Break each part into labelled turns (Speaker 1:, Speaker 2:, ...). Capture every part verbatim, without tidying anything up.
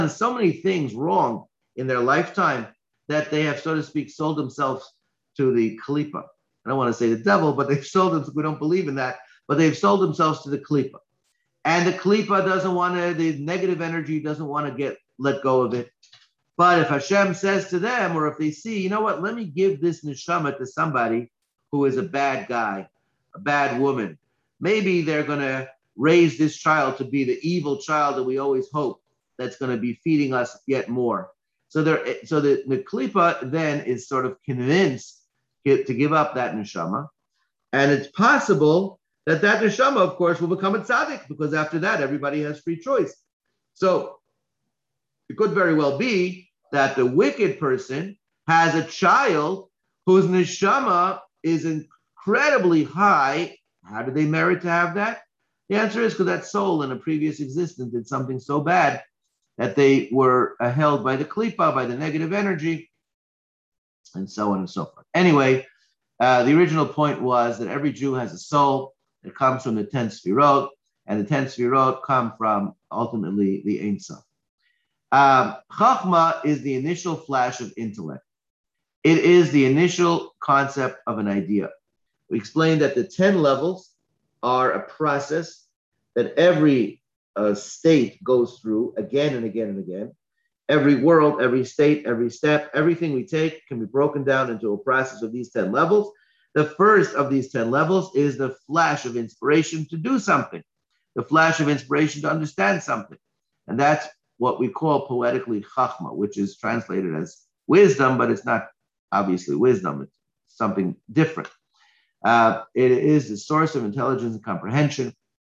Speaker 1: so many things wrong in their lifetime that they have, so to speak, sold themselves to the klipa. I don't want to say the devil, but they've sold them. We don't believe in that, but they've sold themselves to the klipa. And the klipa doesn't want to, the negative energy doesn't want to get let go of it. But if Hashem says to them, or if they see, you know what, let me give this neshama to somebody who is a bad guy, a bad woman. Maybe they're going to raise this child to be the evil child that we always hope that's going to be feeding us yet more. So there, so the, the klipa then is sort of convinced to give up that neshama. And it's possible that that neshama, of course, will become a tzaddik, because after that, everybody has free choice. So it could very well be that the wicked person has a child whose neshama is incredibly high. How do they merit to have that? The answer is because that soul in a previous existence did something so bad that they were uh, held by the klipa, by the negative energy, and so on and so forth. Anyway, uh, the original point was that every Jew has a soul that comes from the ten sfirot, and the ten sfirot come from ultimately the Ein Sof. Um, Chachma is the initial flash of intellect. It is the initial concept of an idea. We explained that the ten levels are a process that every uh, state goes through again and again and again. Every world, every state, every step, everything we take can be broken down into a process of these ten levels. The first of these ten levels is the flash of inspiration to do something, the flash of inspiration to understand something. And that's what we call poetically chachma, which is translated as wisdom, but it's not obviously wisdom. It's something different. Uh, it is the source of intelligence and comprehension.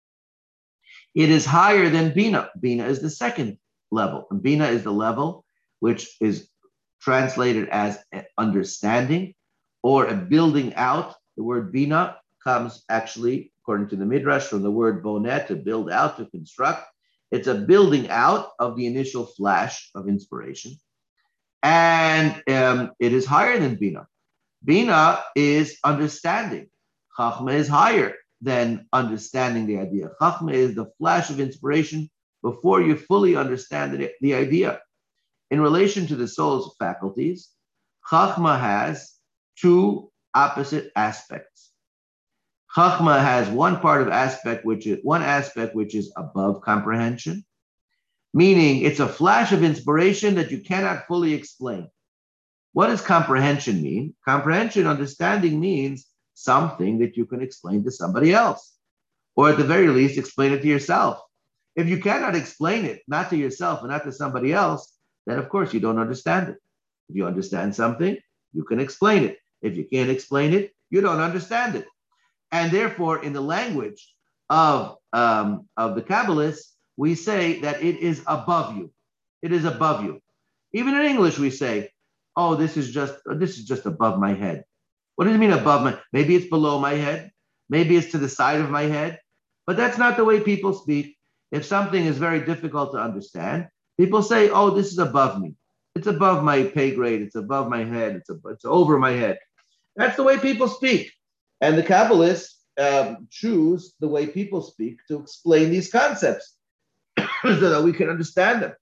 Speaker 1: It is higher than Bina. Bina is the second level. And Bina is the level which is translated as understanding or a building out. The word Bina comes actually, according to the Midrash, from the word bonet, to build out, to construct. It's a building out of the initial flash of inspiration. And um, it is higher than Bina. Bina is understanding. Chachma is higher than understanding the idea. Chachma is the flash of inspiration before you fully understand the, the idea. In relation to the soul's faculties, Chachma has two opposite aspects. Chachma has one part of aspect, which is one aspect which is above comprehension, meaning it's a flash of inspiration that you cannot fully explain. What does comprehension mean? Comprehension, understanding, means something that you can explain to somebody else, or at the very least, explain it to yourself. If you cannot explain it, not to yourself and not to somebody else, then of course you don't understand it. If you understand something, you can explain it. If you can't explain it, you don't understand it. And therefore, in the language of, um, of the Kabbalists, we say that it is above you. It is above you. Even in English, we say, oh, this is just this is just above my head. What does it mean above my? Maybe it's below my head. Maybe it's to the side of my head. But that's not the way people speak. If something is very difficult to understand, people say, oh, this is above me. It's above my pay grade. It's above my head. It's, above, it's over my head. That's the way people speak. And the Kabbalists um, choose the way people speak to explain these concepts so that we can understand them.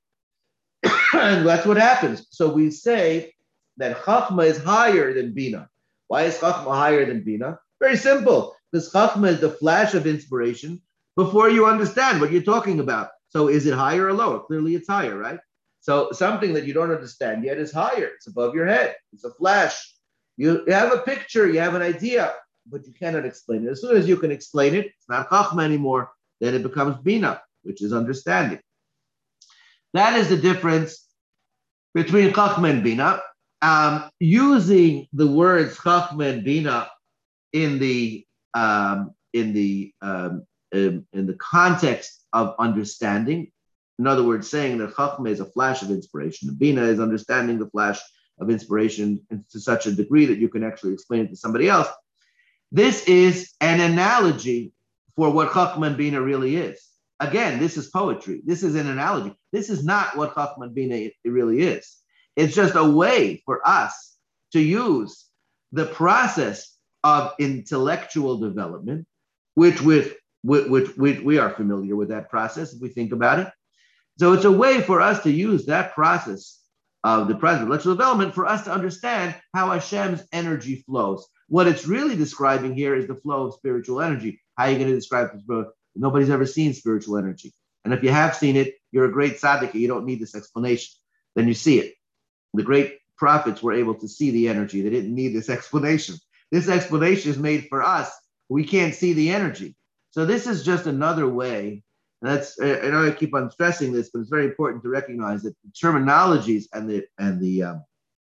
Speaker 1: And that's what happens. So we say that Chachma is higher than Bina. Why is Chachma higher than Bina? Very simple. Because Chachma is the flash of inspiration before you understand what you're talking about. So is it higher or lower? Clearly it's higher, right? So something that you don't understand yet is higher. It's above your head. It's a flash. You have a picture, you have an idea, but you cannot explain it. As soon as you can explain it, it's not Chachma anymore. Then it becomes Bina, which is understanding. That is the difference between Chachma and Bina. Um, using the words Chachma and Bina in the um, in the um, in, in the context of understanding, in other words, saying that Chachma is a flash of inspiration, and Bina is understanding the flash of inspiration to such a degree that you can actually explain it to somebody else. This is an analogy for what Chachma and Bina really is. Again, this is poetry. This is an analogy. This is not what Chachma and Bina really is. It's just a way for us to use the process of intellectual development, which with which, which, which we are familiar with that process if we think about it. So it's a way for us to use that process of the process of intellectual development for us to understand how Hashem's energy flows. What it's really describing here is the flow of spiritual energy. How are you going to describe this? Nobody's ever seen spiritual energy. And if you have seen it, you're a great tzaddik. You don't need this explanation. Then you see it. The great prophets were able to see the energy. They didn't need this explanation. This explanation is made for us. We can't see the energy. So this is just another way. And that's, I know I keep on stressing this, but it's very important to recognize that the terminologies and the and the um,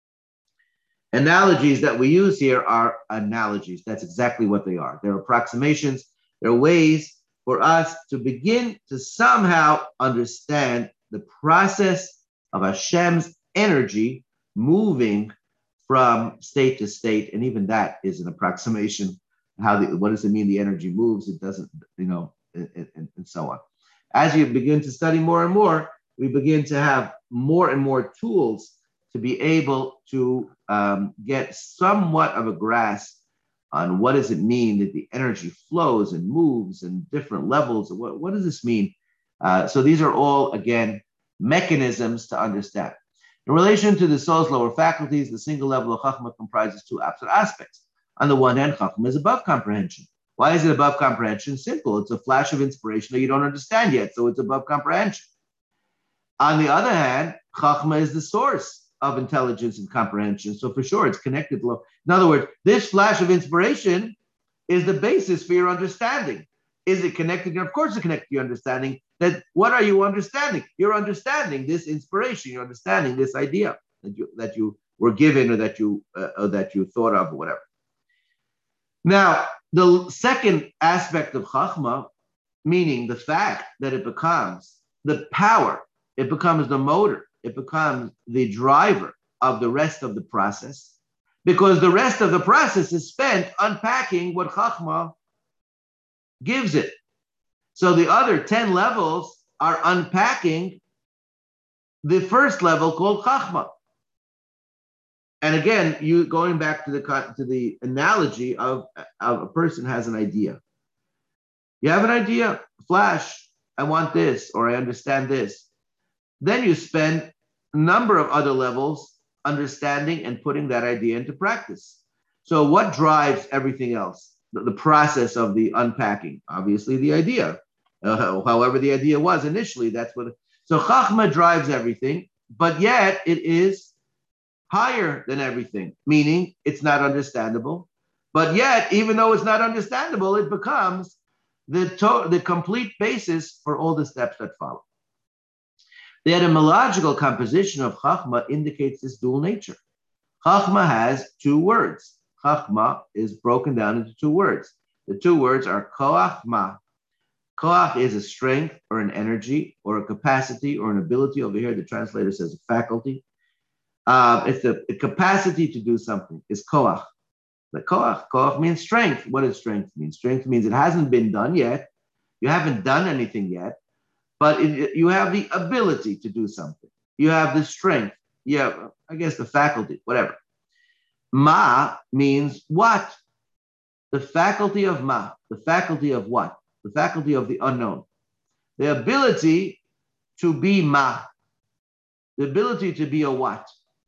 Speaker 1: analogies that we use here are analogies. That's exactly what they are. They're approximations. They're ways for us to begin to somehow understand the process of Hashem's energy moving from state to state. And even that is an approximation. How the, what does it mean the energy moves? It doesn't, you know, and, and, and so on. As you begin to study more and more, we begin to have more and more tools to be able to um, get somewhat of a grasp on what does it mean that the energy flows and moves and different levels. What, what does this mean? Uh, so these are all, again, mechanisms to understand. In relation to the soul's lower faculties, the single level of Chachma comprises two opposite aspects. On the one hand, Chachma is above comprehension. Why is it above comprehension? Simple. It's a flash of inspiration that you don't understand yet, so it's above comprehension. On the other hand, Chachma is the source of intelligence and comprehension. So for sure, it's connected. In other words, this flash of inspiration is the basis for your understanding. Is it connected? Of course, it's connected to your understanding. That what are you understanding? You're understanding this inspiration. You're understanding this idea that you that you were given or that you uh, or that you thought of or whatever. Now, the second aspect of Chachma, meaning the fact that it becomes the power, it becomes the motor, it becomes the driver of the rest of the process, because the rest of the process is spent unpacking what Chachma gives it. So the other ten levels are unpacking the first level called Chachma. And again, you going back to the to the analogy of, of a person has an idea. You have an idea, flash, I want this, or I understand this. Then you spend a number of other levels understanding and putting that idea into practice. So what drives everything else? The, the process of the unpacking, obviously the idea. Uh, however the idea was initially, that's what. So Chachma drives everything, but yet it is higher than everything, meaning it's not understandable. But yet, even though it's not understandable, it becomes the, to- the complete basis for all the steps that follow. The etymological composition of Chachma indicates this dual nature. Chachma has two words. Chachma is broken down into two words. The two words are koach ma. Koach is a strength or an energy or a capacity or an ability. Over here, the translator says a faculty. Uh, it's the, the capacity to do something. It's koach. The koach, koach means strength. What does strength mean? Strength means it hasn't been done yet. You haven't done anything yet, but it, you have the ability to do something. You have the strength. Yeah, I guess the faculty, whatever. Ma means what? The faculty of ma. The faculty of what? The faculty of the unknown. The ability to be ma. The ability to be a what?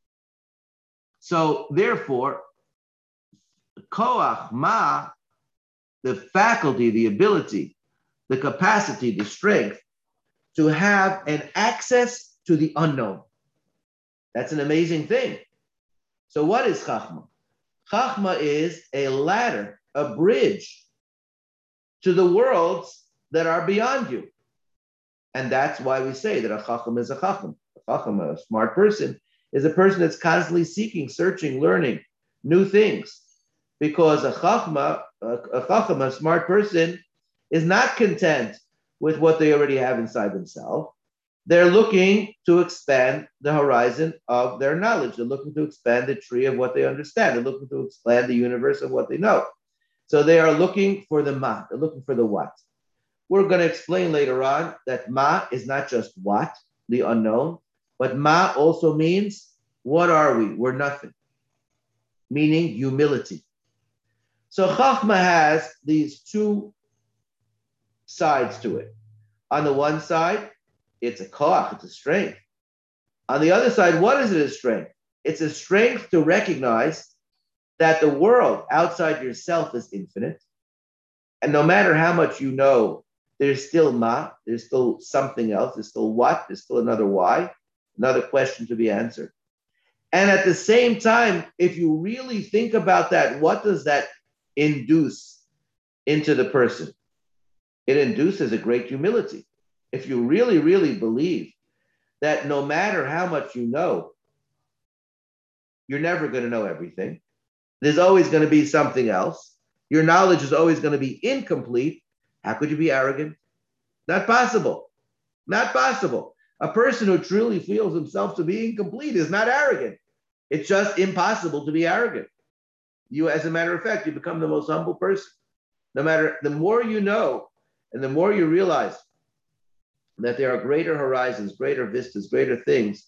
Speaker 1: So therefore, koach ma, the faculty, the ability, the capacity, the strength to have an access to the unknown. That's an amazing thing. So what is Chachma? Chachma is a ladder, a bridge to the worlds that are beyond you. And that's why we say that a Chacham is a Chacham. A Chacham, a smart person, is a person that's constantly seeking, searching, learning new things. Because a Chachma, a, a Chacham, a smart person, is not content with what they already have inside themselves. They're looking to expand the horizon of their knowledge. They're looking to expand the tree of what they understand. They're looking to expand the universe of what they know. So they are looking for the ma. They're looking for the what. We're going to explain later on that ma is not just what, the unknown, but ma also means, what are we? We're nothing. Meaning humility. So Chachma has these two sides to it. On the one side, It's a koach, it's a strength. On the other side, what is it a strength? It's a strength to recognize that the world outside yourself is infinite. And no matter how much you know, there's still ma, there's still something else, there's still what, there's still another why, another question to be answered. And at the same time, if you really think about that, what does that induce into the person? It induces a great humility. If you really, really believe that no matter how much you know, you're never going to know everything. There's always going to be something else. Your knowledge is always going to be incomplete. How could you be arrogant? Not possible. Not possible. A person who truly feels himself to be incomplete is not arrogant. It's just impossible to be arrogant. You, as a matter of fact, you become the most humble person. No matter, the more you know, and the more you realize that there are greater horizons, greater vistas, greater things.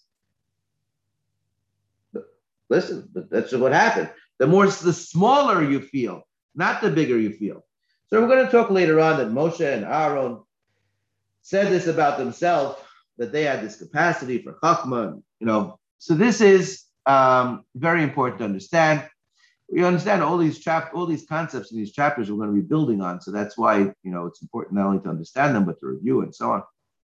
Speaker 1: Listen, that's what happened. The more, the smaller you feel, not the bigger you feel. So we're going to talk later on that Moshe and Aaron said this about themselves, that they had this capacity for chachma. You know, so this is um, very important to understand. We understand all these chap, all these concepts in these chapters we're going to be building on. So that's why, you know, it's important not only to understand them but to review and so on.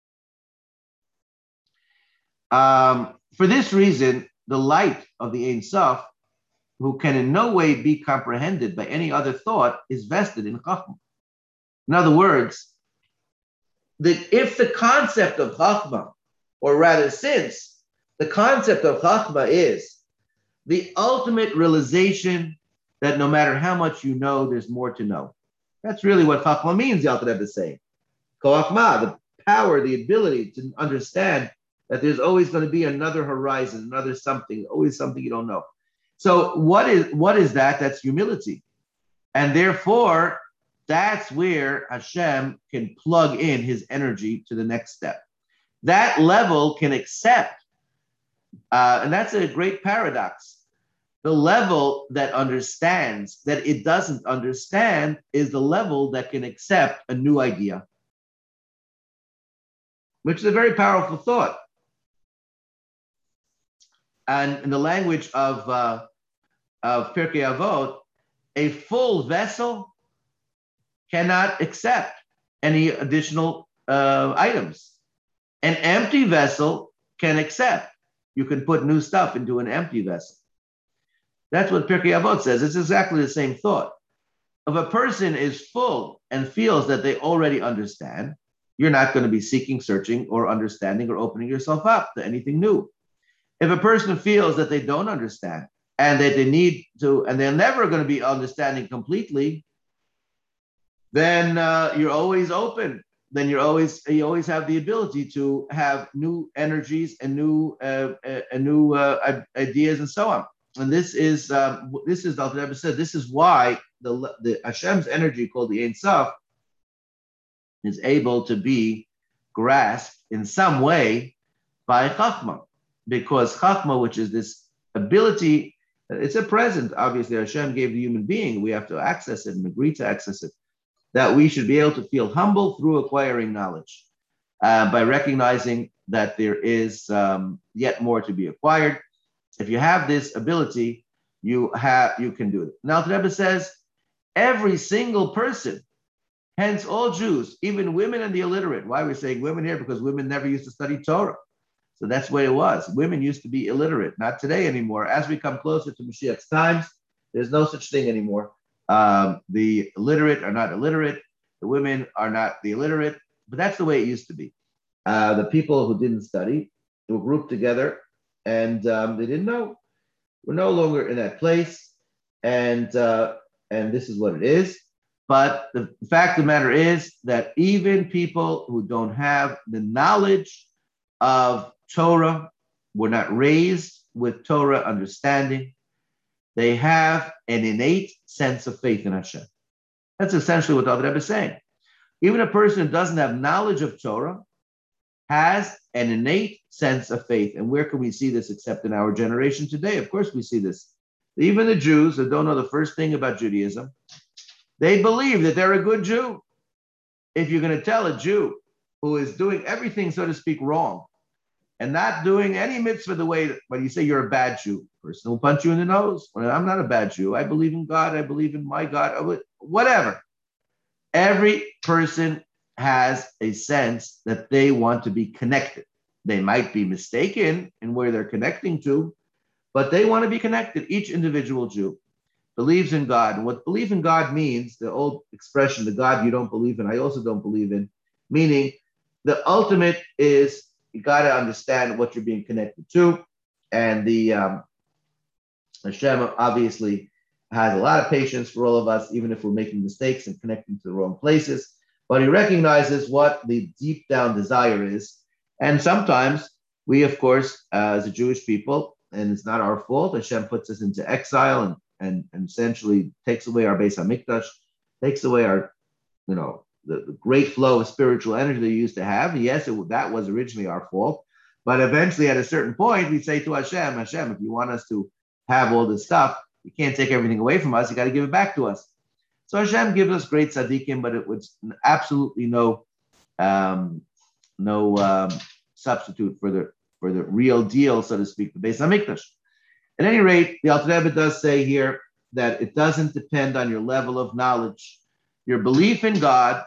Speaker 1: Um, for this reason, the light of the Ein Sof, who can in no way be comprehended by any other thought, is vested in Chachma. In other words, that if the concept of Chachma, or rather since the concept of Chachma is the ultimate realization that no matter how much you know, there's more to know. That's really what Chachma means, the Alter Rebbe is saying. Koachma, the power, the ability to understand that there's always going to be another horizon, another something, always something you don't know. So what is what is that? That's humility. And therefore, that's where Hashem can plug in his energy to the next step. That level can accept, uh, and that's a great paradox. The level that understands that it doesn't understand is the level that can accept a new idea, which is a very powerful thought. And in the language of, uh, of Pirkei Avot, a full vessel cannot accept any additional uh, items. An empty vessel can accept. You can put new stuff into an empty vessel. That's what Pirkei Avot says. It's exactly the same thought. If a person is full and feels that they already understand, you're not going to be seeking, searching, or understanding or opening yourself up to anything new. If a person feels that they don't understand and that they need to, and they're never going to be understanding completely, then uh, you're always open. Then you're always you always have the ability to have new energies and new uh, uh, new uh, ideas and so on. And this is um, this is the Alter Rebbe said. This is why the the Hashem's energy called the Ein Sof is able to be grasped in some way by Chachma. Because Chachma, which is this ability, it's a present. Obviously, Hashem gave the human being. We have to access it and agree to access it. That we should be able to feel humble through acquiring knowledge, uh, by recognizing that there is um, yet more to be acquired. If you have this ability, you have you can do it. Now, the Rebbe says, every single person, hence all Jews, even women and the illiterate. Why we're saying women here? Because women never used to study Torah. So that's the way it was. Women used to be illiterate, not today anymore. As we come closer to Mashiach's times, there's no such thing anymore. Um, the illiterate are not illiterate. The women are not the illiterate. But that's the way it used to be. Uh, the people who didn't study were grouped together, and um, they didn't know. We're no longer in that place, and uh, and this is what it is. But the fact of the matter is that even people who don't have the knowledge of Torah, were not raised with Torah understanding, they have an innate sense of faith in Hashem. That's essentially what the Alter Rebbe is saying. Even a person who doesn't have knowledge of Torah has an innate sense of faith. And where can we see this except in our generation today? Of course we see this. Even the Jews who don't know the first thing about Judaism, they believe that they're a good Jew. If you're going to tell a Jew who is doing everything, so to speak, wrong, and not doing any mitzvah the way that when you say you're a bad Jew, person will punch you in the nose. Well, I'm not a bad Jew. I believe in God. I believe in my God. Whatever. Every person has a sense that they want to be connected. They might be mistaken in where they're connecting to, but they want to be connected. Each individual Jew believes in God. And what believe in God means, the old expression, the God you don't believe in, I also don't believe in, meaning the ultimate is you got to understand what you're being connected to. And the um, Hashem obviously has a lot of patience for all of us, even if we're making mistakes and connecting to the wrong places. But he recognizes what the deep down desire is. And sometimes we, of course, uh, as a Jewish people, and it's not our fault, Hashem puts us into exile and, and, and essentially takes away our Beis HaMikdash, takes away our, you know, the, the great flow of spiritual energy that we used to have. Yes, it, that was originally our fault. But eventually, at a certain point, we say to Hashem, Hashem, if you want us to have all this stuff, you can't take everything away from us. You got to give it back to us. So Hashem gives us great tzaddikim, but it was absolutely no um, no um, substitute for the for the real deal, so to speak, the Beis HaMikdash. At any rate, the Alter Rebbe does say here that it doesn't depend on your level of knowledge. Your belief in God,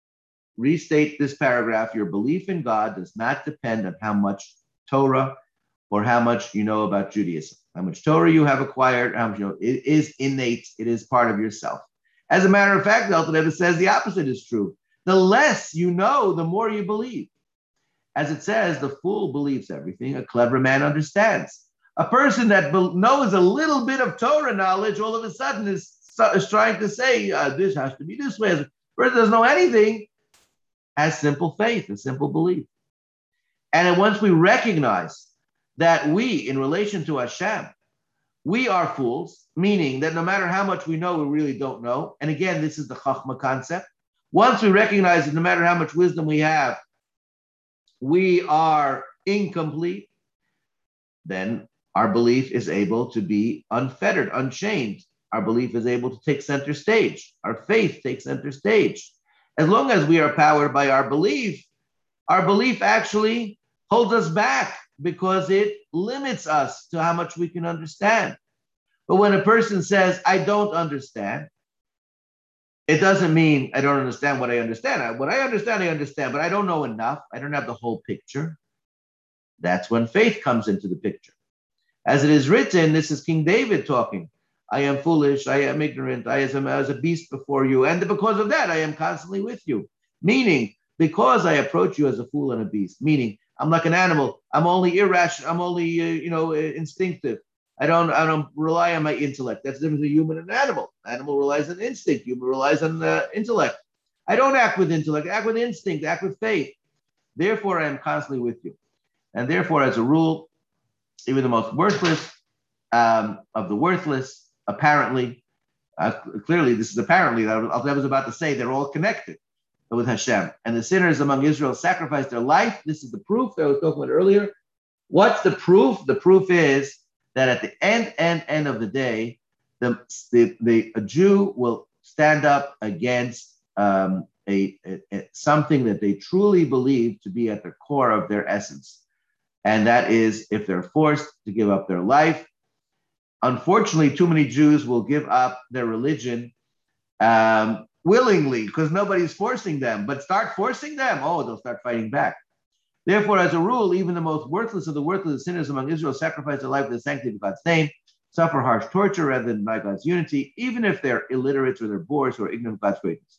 Speaker 1: restate this paragraph, your belief in God does not depend on how much Torah or how much you know about Judaism. How much Torah you have acquired, how much you know, it is innate, it is part of yourself. As a matter of fact, the Alter Rebbe says the opposite is true. The less you know, the more you believe. As it says, the fool believes everything, a clever man understands. A person that be- knows a little bit of Torah knowledge all of a sudden is, is trying to say, uh, this has to be this way. A person doesn't know anything, has simple faith, a simple belief. And once we recognize that we, in relation to Hashem, we are fools, meaning that no matter how much we know, we really don't know. And again, this is the Chachma concept. Once we recognize that no matter how much wisdom we have, we are incomplete, then our belief is able to be unfettered, unchained. Our belief is able to take center stage. Our faith takes center stage. As long as we are powered by our belief, our belief actually holds us back because it limits us to how much we can understand. But when a person says, I don't understand, it doesn't mean I don't understand what I understand. What I understand, I understand, but I don't know enough. I don't have the whole picture. That's when faith comes into the picture. As it is written, this is King David talking. I am foolish, I am ignorant, I am as a beast before you, and because of that, I am constantly with you. Meaning, because I approach you as a fool and a beast, meaning I'm like an animal. I'm only irrational. I'm only, uh, you know, uh, instinctive. I don't, I don't rely on my intellect. That's the difference between human and animal. Animal relies on instinct. Human relies on uh, intellect. I don't act with intellect. I act with instinct. I act with faith. Therefore, I am constantly with you. And therefore, as a rule, even the most worthless um, of the worthless, apparently, uh, clearly, this is apparently that I was about to say they're all connected with Hashem. And the sinners among Israel sacrificed their life. This is the proof that I was talking about earlier. What's the proof? The proof is that at the end, end, end of the day, the, the, the a Jew will stand up against um, a, a, a something that they truly believe to be at the core of their essence. And that is if they're forced to give up their life. Unfortunately, too many Jews will give up their religion um, willingly because nobody's forcing them. But start forcing them, oh, they'll start fighting back. Therefore, as a rule, even the most worthless of the worthless sinners among Israel sacrifice their life for the sanctity of God's name, suffer harsh torture rather than deny God's unity, even if they're illiterates or they're boors who are ignorant of God's greatness.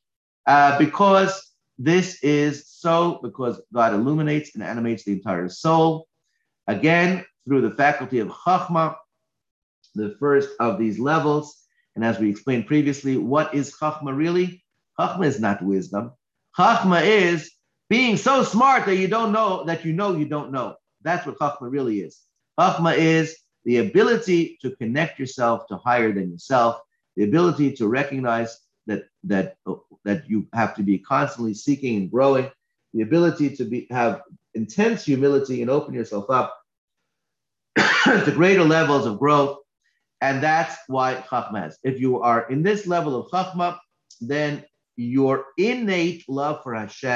Speaker 1: Uh, because this is so, because God illuminates and animates the entire soul. Again, through the faculty of Chachma, the first of these levels. And as we explained previously, what is Chachma really? Chachma is not wisdom. Chachma is being so smart that you don't know, that you know you don't know. That's what Chachma really is. Chachma is the ability to connect yourself to higher than yourself, the ability to recognize that, that, that you have to be constantly seeking and growing, the ability to be, have intense humility and open yourself up to greater levels of growth. And that's why Chachma is. If you are in this level of Chachma, then your innate love for Hashem